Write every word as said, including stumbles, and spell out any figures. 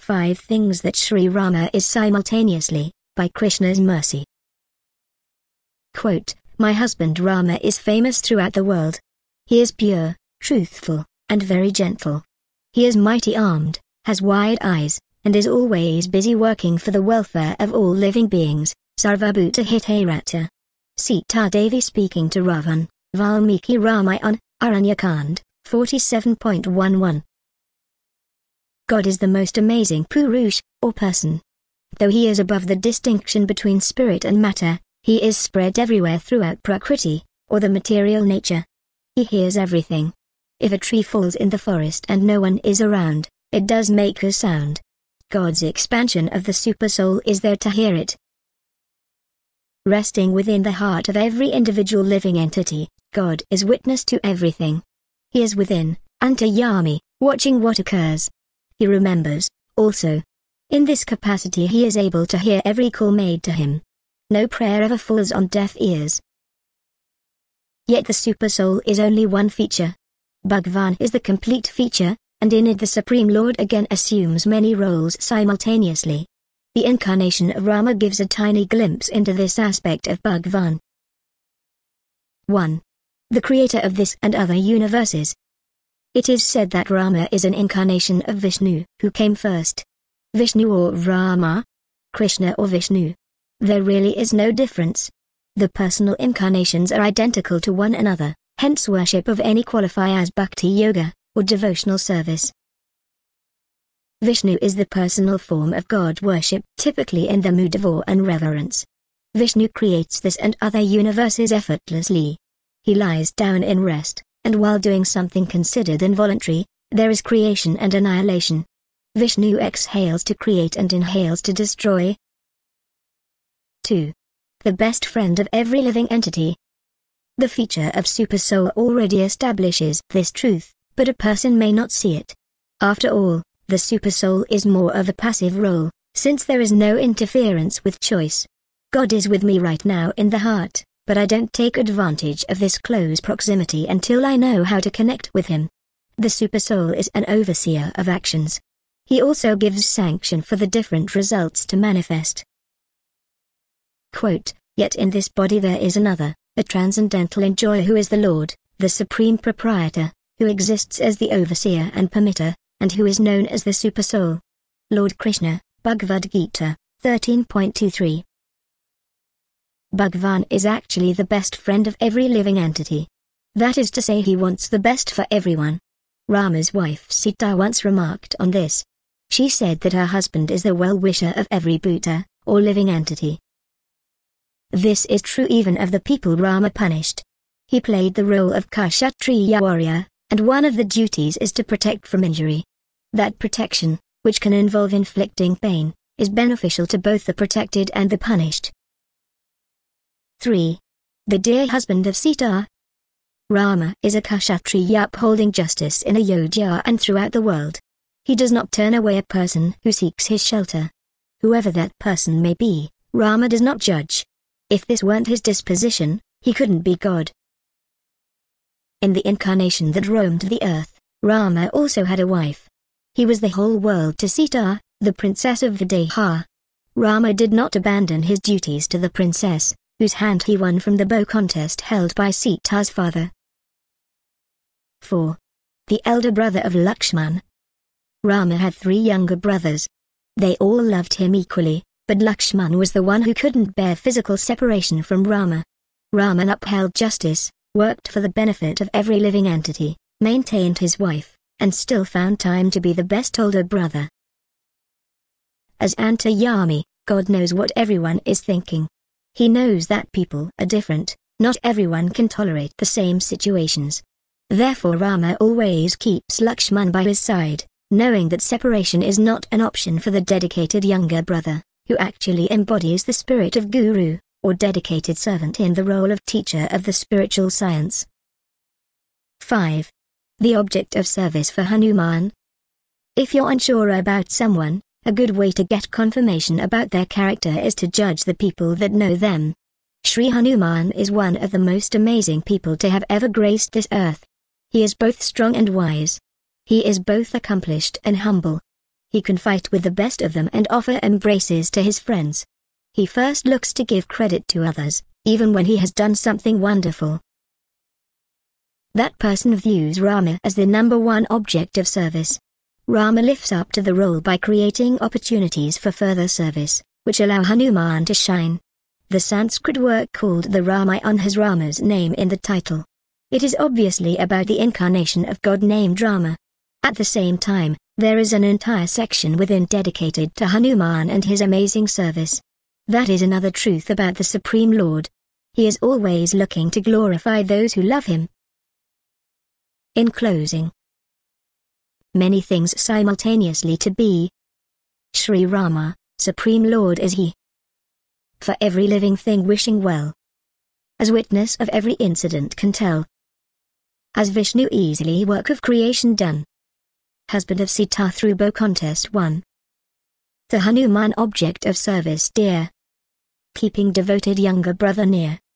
five things that Sri Rama is simultaneously, by Krishna's mercy. Quote, "My husband Rama is famous throughout the world. He is pure, truthful, and very gentle. He is mighty armed, has wide eyes, and is always busy working for the welfare of all living beings, Sarvabhuta Hitarata." Sita Devi speaking to Ravan, Valmiki Ramayana, Aranyakand, forty-seven point eleven. God is the most amazing Purush, or person. Though he is above the distinction between spirit and matter, he is spread everywhere throughout Prakriti, or the material nature. He hears everything. If a tree falls in the forest and no one is around, it does make a sound. God's expansion of the Supersoul is there to hear it. Resting within the heart of every individual living entity, God is witness to everything. He is within, Antayami, watching what occurs. He remembers, also. In this capacity he is able to hear every call made to him. No prayer ever falls on deaf ears. Yet the Supersoul is only one feature. Bhagavan is the complete feature, and in it the Supreme Lord again assumes many roles simultaneously. The incarnation of Rama gives a tiny glimpse into this aspect of Bhagavan. one. The creator of this and other universes. It is said that Rama is an incarnation of Vishnu, who came first. Vishnu or Rama, Krishna or Vishnu. There really is no difference. The personal incarnations are identical to one another, hence worship of any qualify as bhakti yoga, or devotional service. Vishnu is the personal form of God worship, typically in the mood of awe and reverence. Vishnu creates this and other universes effortlessly. He lies down in rest, and while doing something considered involuntary, there is creation and annihilation. Vishnu exhales to create and inhales to destroy. two. The best friend of every living entity. The feature of Supersoul already establishes this truth, but a person may not see it. After all, the Supersoul is more of a passive role, since there is no interference with choice. God is with me right now in the heart, but I don't take advantage of this close proximity until I know how to connect with him. The Supersoul is an overseer of actions. He also gives sanction for the different results to manifest. Quote, "Yet in this body there is another, a transcendental enjoyer who is the Lord, the Supreme Proprietor, who exists as the overseer and permitter, and who is known as the Supersoul." Lord Krishna, Bhagavad Gita, thirteen point twenty-three. Bhagavan is actually the best friend of every living entity. That is to say, he wants the best for everyone. Rama's wife Sita once remarked on this. She said that her husband is the well-wisher of every Bhuta, or living entity. This is true even of the people Rama punished. He played the role of Kshatriya warrior, and one of the duties is to protect from injury. That protection, which can involve inflicting pain, is beneficial to both the protected and the punished. three. The dear husband of Sita. Rama is a Kshatriya upholding justice in Ayodhya and throughout the world. He does not turn away a person who seeks his shelter. Whoever that person may be, Rama does not judge. If this weren't his disposition, he couldn't be God. In the incarnation that roamed the earth, Rama also had a wife. He was the whole world to Sita, the princess of Videha. Rama did not abandon his duties to the princess, whose hand he won from the bow contest held by Sita's father. four. The elder brother of Lakshman. Rama had three younger brothers. They all loved him equally, but Lakshman was the one who couldn't bear physical separation from Rama. Rama upheld justice, worked for the benefit of every living entity, maintained his wife, and still found time to be the best older brother. As Antayami, God knows what everyone is thinking. He knows that people are different, not everyone can tolerate the same situations. Therefore Rama always keeps Lakshman by his side, knowing that separation is not an option for the dedicated younger brother, who actually embodies the spirit of guru, or dedicated servant in the role of teacher of the spiritual science. five. The object of service for Hanuman. If you're unsure about someone, a good way to get confirmation about their character is to judge the people that know them. Sri Hanuman is one of the most amazing people to have ever graced this earth. He is both strong and wise. He is both accomplished and humble. He can fight with the best of them and offer embraces to his friends. He first looks to give credit to others, even when he has done something wonderful. That person views Rama as the number one object of service. Rama lifts up to the role by creating opportunities for further service, which allow Hanuman to shine. The Sanskrit work called the Ramayana has Rama's name in the title. It is obviously about the incarnation of God named Rama. At the same time, there is an entire section within dedicated to Hanuman and his amazing service. That is another truth about the Supreme Lord. He is always looking to glorify those who love him. In closing, many things simultaneously to be. Sri Rama, Supreme Lord is he. For every living thing wishing well. As witness of every incident can tell. As Vishnu easily work of creation done. Husband of Sita through bow contest won. The Hanuman object of service dear. Keeping devoted younger brother near.